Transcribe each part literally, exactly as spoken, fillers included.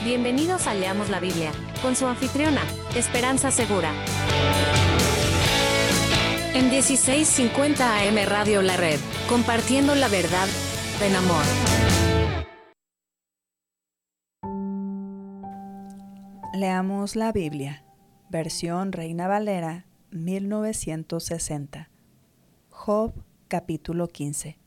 Bienvenidos a Leamos la Biblia, con su anfitriona, Esperanza Segura. En dieciséis cincuenta A M Radio La Red, compartiendo la verdad en amor. Leamos la Biblia, versión Reina Valera, mil novecientos sesenta. Job, capítulo quince.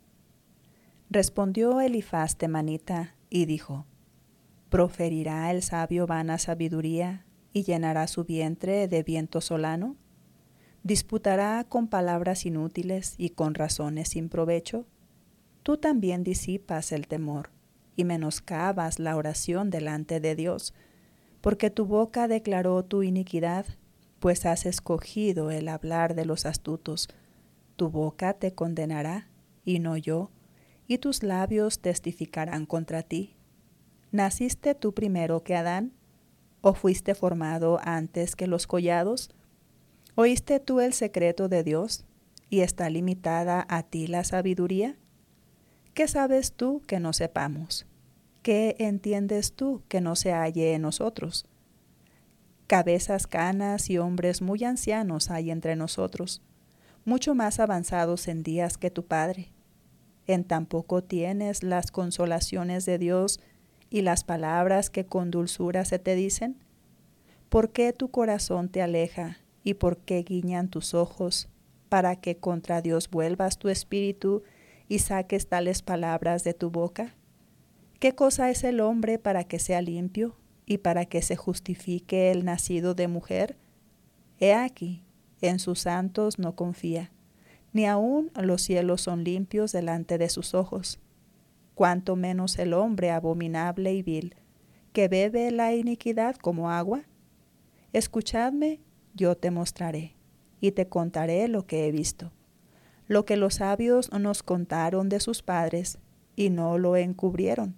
Respondió Elifaz temanita y dijo: ¿Proferirá el sabio vana sabiduría y llenará su vientre de viento solano? ¿Disputará con palabras inútiles y con razones sin provecho? Tú también disipas el temor y menoscabas la oración delante de Dios, porque tu boca declaró tu iniquidad, pues has escogido el hablar de los astutos. Tu boca te condenará, y no yo, y tus labios testificarán contra ti. ¿Naciste tú primero que Adán? ¿O fuiste formado antes que los collados? ¿Oíste tú el secreto de Dios? ¿Y está limitada a ti la sabiduría? ¿Qué sabes tú que no sepamos? ¿Qué entiendes tú que no se halle en nosotros? Cabezas canas y hombres muy ancianos hay entre nosotros, mucho más avanzados en días que tu padre. En tan poco tienes las consolaciones de Dios y las palabras que con dulzura se te dicen. ¿Por qué tu corazón te aleja y por qué guiñan tus ojos, para que contra Dios vuelvas tu espíritu y saques tales palabras de tu boca? ¿Qué cosa es el hombre para que sea limpio y para que se justifique el nacido de mujer? He aquí, en sus santos no confía, ni aun los cielos son limpios delante de sus ojos. Cuánto menos el hombre abominable y vil, que bebe la iniquidad como agua. Escuchadme, yo te mostraré, y te contaré lo que he visto, lo que los sabios nos contaron de sus padres, y no lo encubrieron.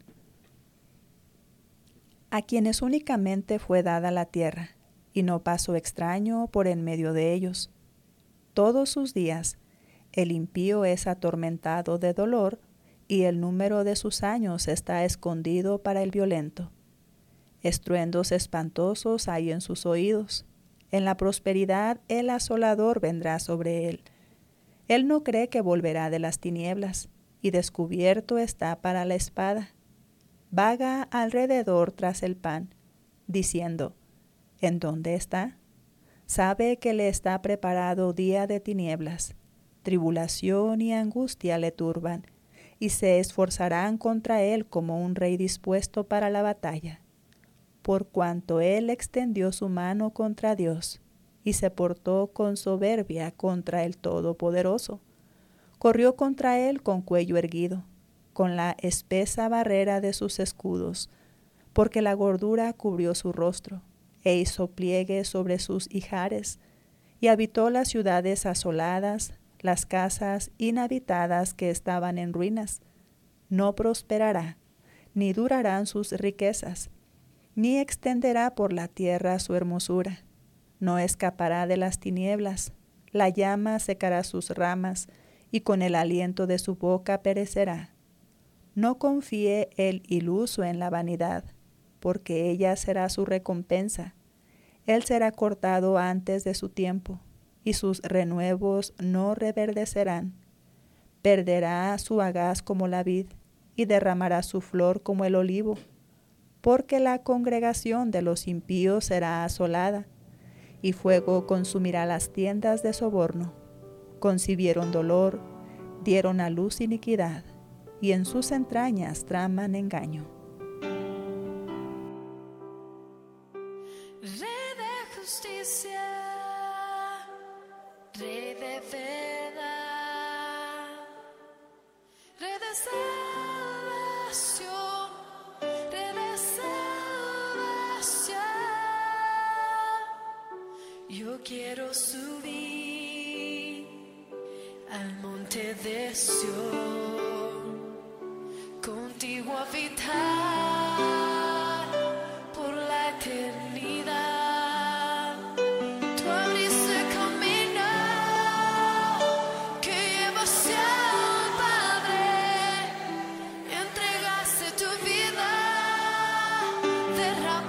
A quienes únicamente fue dada la tierra, y no pasó extraño por en medio de ellos. Todos sus días, el impío es atormentado de dolor, y el número de sus años está escondido para el violento. Estruendos espantosos hay en sus oídos. En la prosperidad el asolador vendrá sobre él. Él no cree que volverá de las tinieblas, y descubierto está para la espada. Vaga alrededor tras el pan, diciendo: ¿en dónde está? Sabe que le está preparado día de tinieblas. Tribulación y angustia le turban, y se esforzarán contra él como un rey dispuesto para la batalla. Por cuanto él extendió su mano contra Dios, y se portó con soberbia contra el Todopoderoso, corrió contra él con cuello erguido, con la espesa barrera de sus escudos, porque la gordura cubrió su rostro, e hizo pliegue sobre sus ijares, y habitó las ciudades asoladas, las casas inhabitadas que estaban en ruinas. No prosperará, ni durarán sus riquezas, ni extenderá por la tierra su hermosura. No escapará de las tinieblas, la llama secará sus ramas, y con el aliento de su boca perecerá. No confíe el iluso en la vanidad, porque ella será su recompensa. Él será cortado antes de su tiempo, y sus renuevos no reverdecerán. Perderá su hagaz como la vid, y derramará su flor como el olivo, porque la congregación de los impíos será asolada, y fuego consumirá las tiendas de soborno. Concibieron dolor, dieron a luz iniquidad, y en sus entrañas traman engaño. Rey de justicia, Rey de verdad, Rey de salvación, Rey de salvación. Yo quiero subir al monte de Sión, contigo habitar por la eternidad. Tú abriste camino que lleva hacia el Padre, entregaste tu vida, derramaste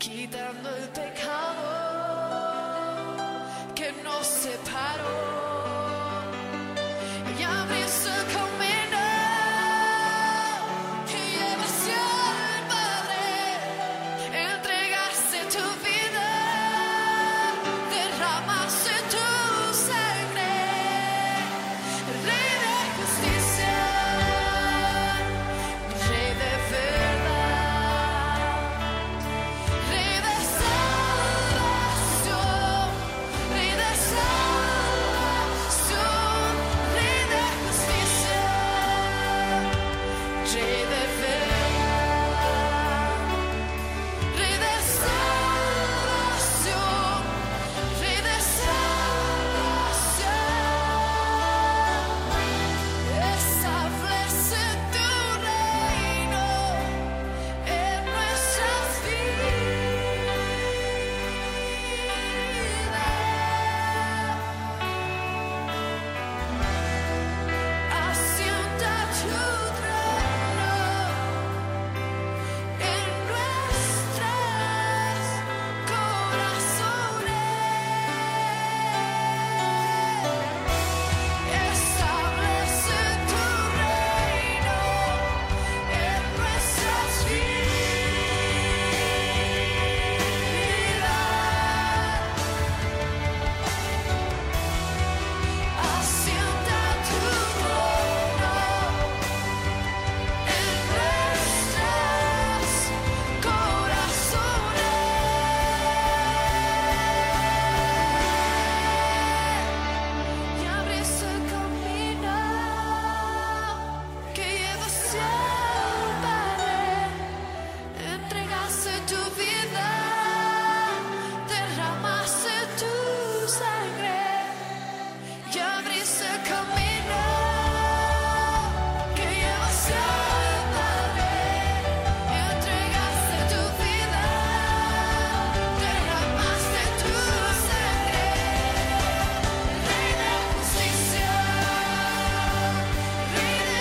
quitando el pecado que nos separó. Y abriste el camino que lleva hacia el Padre. Entregaste tu vida, derramaste tu sangre, Rey de justicia, Rey de verdad, Rey de salvación, Rey de salvación, Rey de justicia, Rey de verdad, Rey de salvación, Rey de salvación. Establece tu reino en nuestras vidas. Asienta tu trono en nuestros corazones. Establece tu reino en nuestras vidas. Asienta tu trono en nuestros corazones. Y abriste el camino que lleva hacia el Padre. Entregaste tu vida, derramaste tu sangre. Y abriste el camino que lleva hacia el Padre. Entregaste tu vida, derramaste tu sangre, Rey de justicia, Rey de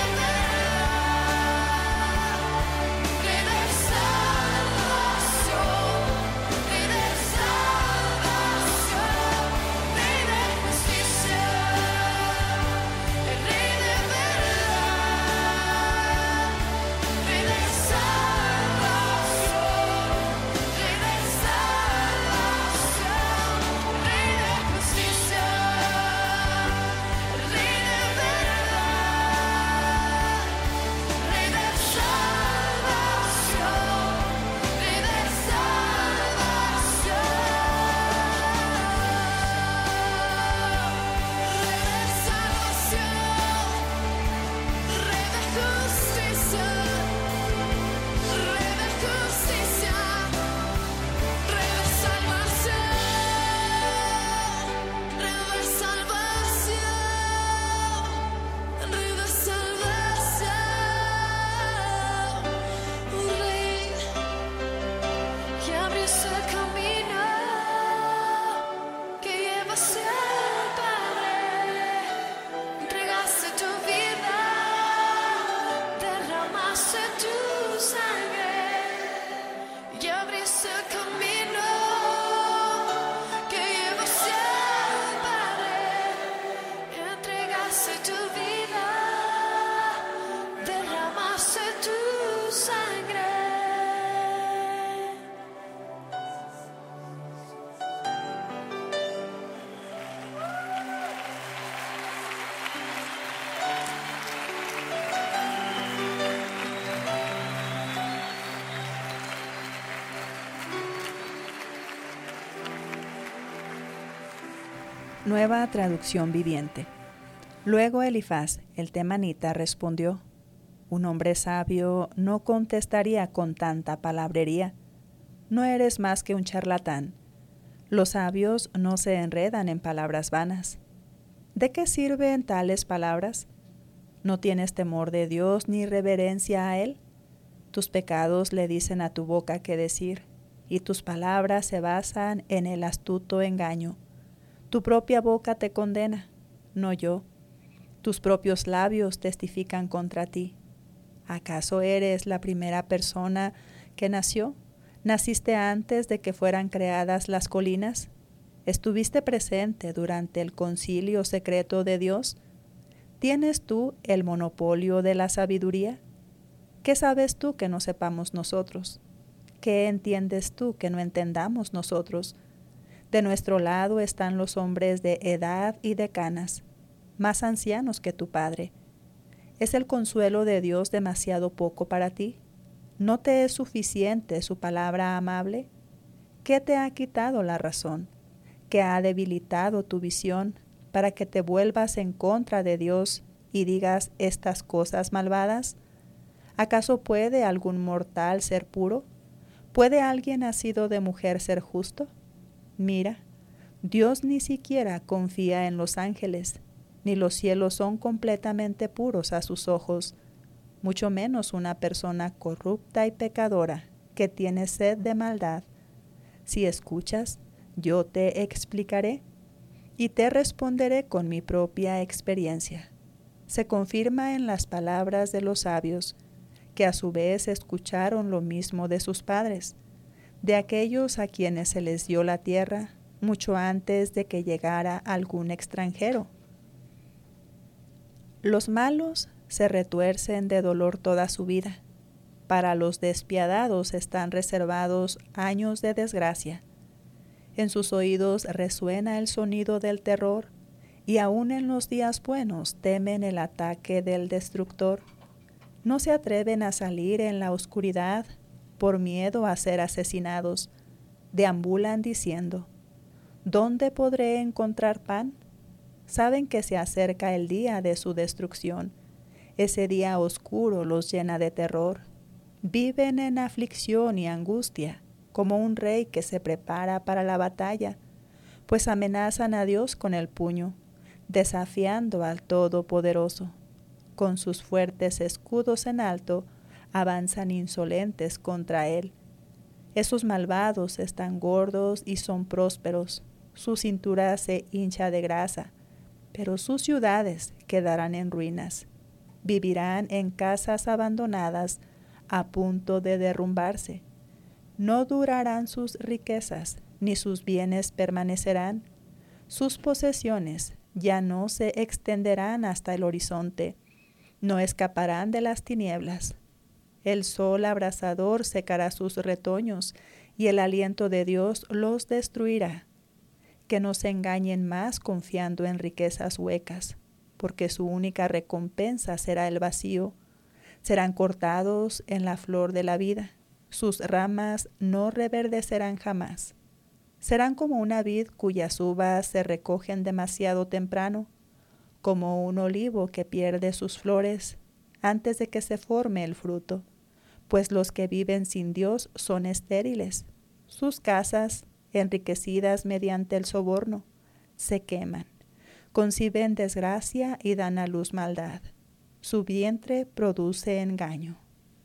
verdad, Rey de salvación, Rey de salvación, Rey de justicia, Rey de verdad, Rey de salvación, Rey de salvación, Rey de justicia, Rey de verdad, Rey de salvación, Rey de y abriste el camino que lleva hacia el Padre. Entregaste tu vida, derramaste tu sangre. Y abriste el camino que lleva hacia el Padre. Entregaste tu vida, derramaste tu sangre. Nueva traducción viviente. Luego Elifaz, el temanita, respondió: Un hombre sabio no contestaría con tanta palabrería. No eres más que un charlatán. Los sabios no se enredan en palabras vanas. ¿De qué sirven tales palabras? ¿No tienes temor de Dios ni reverencia a Él? Tus pecados le dicen a tu boca qué decir, y tus palabras se basan en el astuto engaño. Tu propia boca te condena, no yo. Tus propios labios testifican contra ti. ¿Acaso eres la primera persona que nació, ¿Naciste antes de que fueran creadas las colinas? ¿Estuviste presente durante el concilio secreto de Dios? ¿Tienes tú el monopolio de la sabiduría? ¿Qué sabes tú que no sepamos nosotros? ¿Qué entiendes tú que no entendamos nosotros? De nuestro lado están los hombres de edad y de canas, más ancianos que tu padre. ¿Es el consuelo de Dios demasiado poco para ti? ¿No te es suficiente su palabra amable? ¿Qué te ha quitado la razón? ¿Qué ha debilitado tu visión para que te vuelvas en contra de Dios y digas estas cosas malvadas? ¿Acaso puede algún mortal ser puro? ¿Puede alguien nacido de mujer ser justo? Mira, Dios ni siquiera confía en los ángeles, ni los cielos son completamente puros a sus ojos, mucho menos una persona corrupta y pecadora que tiene sed de maldad. Si escuchas, yo te explicaré y te responderé con mi propia experiencia. Se confirma en las palabras de los sabios, que a su vez escucharon lo mismo de sus padres, de aquellos a quienes se les dio la tierra mucho antes de que llegara algún extranjero. Los malos se retuercen de dolor toda su vida. Para los despiadados están reservados años de desgracia. En sus oídos resuena el sonido del terror, y aun en los días buenos temen el ataque del destructor. No se atreven a salir en la oscuridad por miedo a ser asesinados. Deambulan diciendo, ¿dónde podré encontrar pan? Saben que se acerca el día de su destrucción. Ese día oscuro los llena de terror. Viven en aflicción y angustia, como un rey que se prepara para la batalla, pues amenazan a Dios con el puño, desafiando al Todopoderoso. Con sus fuertes escudos en alto, avanzan insolentes contra él. Esos malvados están gordos y son prósperos, su cintura se hincha de grasa, pero sus ciudades quedarán en ruinas. Vivirán en casas abandonadas a punto de derrumbarse. No durarán sus riquezas, ni sus bienes permanecerán. Sus posesiones ya no se extenderán hasta el horizonte, no escaparán de las tinieblas. El sol abrasador secará sus retoños, y el aliento de Dios los destruirá. Que no se engañen más confiando en riquezas huecas, porque su única recompensa será el vacío. Serán cortados en la flor de la vida, sus ramas no reverdecerán jamás. Serán como una vid cuyas uvas se recogen demasiado temprano, como un olivo que pierde sus flores antes de que se forme el fruto, pues los que viven sin Dios son estériles. Sus casas, enriquecidas mediante el soborno, se queman, conciben desgracia y dan a luz maldad. Su vientre produce engaño.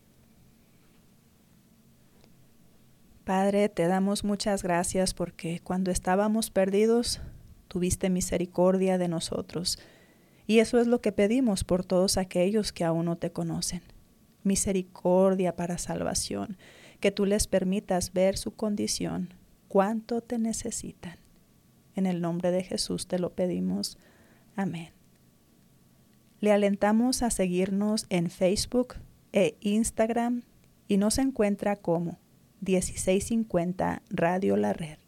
Padre, te damos muchas gracias porque cuando estábamos perdidos, tuviste misericordia de nosotros. Y eso es lo que pedimos por todos aquellos que aún no te conocen. Misericordia para salvación, que tú les permitas ver su condición, cuánto te necesitan. En el nombre de Jesús te lo pedimos. Amén. Le alentamos a seguirnos en Facebook e Instagram y nos encuentra como dieciséis cincuenta Radio La Red.